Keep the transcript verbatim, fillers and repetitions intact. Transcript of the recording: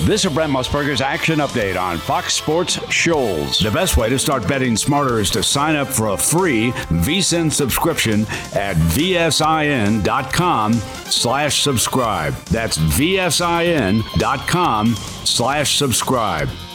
This is Brent Musburger's Action Update on Fox Sports Shoals. The best way to start betting smarter is to sign up for a free V S I N subscription at vsin.com slash subscribe. That's vsin.com slash subscribe.